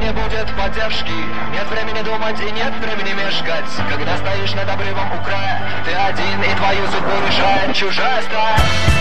не будет поддержки. Нет времени думать и нет времени мешкать. Когда стоишь над обрывом у края, ты один и твою судьбу решает чужая стая.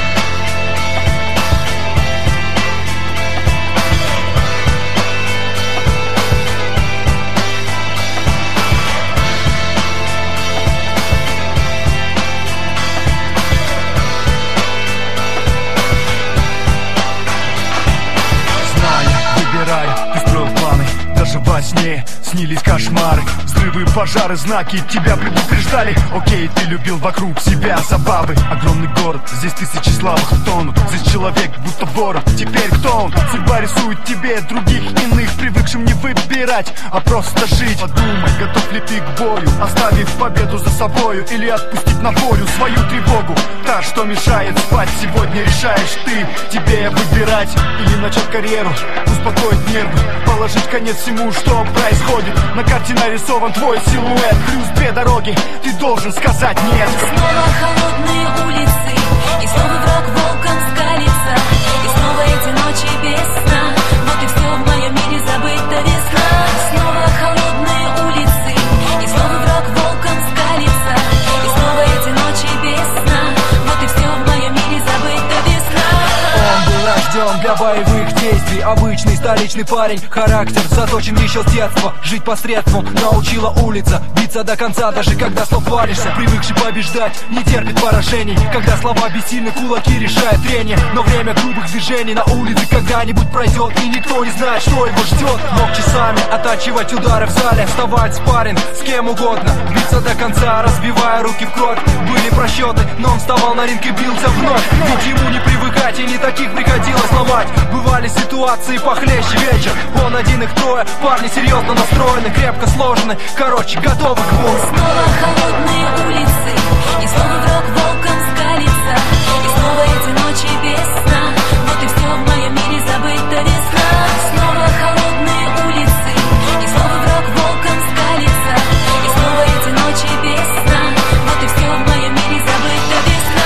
Ты строил планы, даже во сне снились кошмары. Взрывы, пожары, знаки тебя предупреждали. Окей, ты любил вокруг себя забавы. Огромный город, здесь тысячи слабых тонут. Здесь человек будто ворон, теперь кто он? Судьба рисует тебе других иных, привыкшим не выбирать, а просто жить. Подумай, готов ли ты к бою, оставив победу за собою, или отпустить на волю свою тревогу. Та, что мешает спать, сегодня решаешь ты. Тебе выбирать или начать карьеру, успокоить нервы, положить конец всему, что происходит. На карте нарисован твой силуэт, плюс две дороги, ты должен сказать нет. Снова холодные улицы, и снова враг волком скалится, и снова эти ночи без сна. Вот и все в моем мире забыта весна. Снова холодные улицы, и снова враг волком скалится, и снова эти ночи без сна. Вот и все в моем мире забыта весна. Он был рожден для боевых действий, обычный столичный парень. Характер заточен еще с детства. Жить посредством научила улица, биться до конца, даже когда слов валишься. Привыкший побеждать, не терпит поражений. Когда слова бессильны, кулаки решают трение. Но время грубых движений на улице когда-нибудь пройдет, и никто не знает, что его ждет. Мог часами оттачивать удары в зале, вставать спарринг с кем угодно, биться до конца, разбивая руки в кровь. Были просчеты, но он вставал на ринг и бился вновь. Ведь ему не привыкать, и не таких приходилось ломать. Бывали ситуации похлеще вечер. Он один, их трое, парни серьезно настроены, крепко сложены, короче, готовы к бою. Снова холодные улицы, и снова враг волком скалится, и снова эти ночи без сна. Вот и все в моем мире забыта весна. Снова холодные улицы, и снова враг волком скалится, и снова эти ночи без сна. Вот и все в моем мире забыта весна.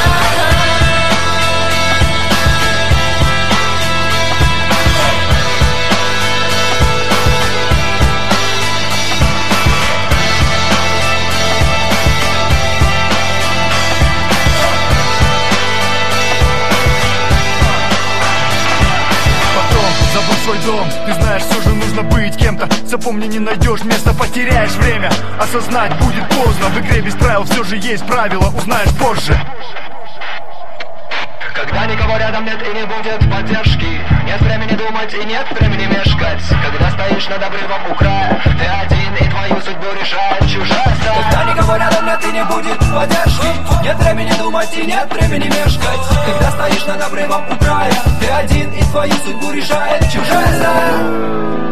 Забудь свой дом, ты знаешь, все же нужно быть кем-то. Запомни, не найдешь места, потеряешь время. Осознать будет поздно, в игре без правил все же есть правила, узнаешь позже. Когда никого рядом нет и не будет поддержки, нет времени думать и нет времени мешкать. Когда стоишь над обрывом у края, ты один и твою судьбу решает чужая стая. Когда никого рядом нет и не будет поддержки, нет времени думать и нет времени мешкать. Когда стоишь над обрывом у края, ты один и твою судьбу решает чужая стая.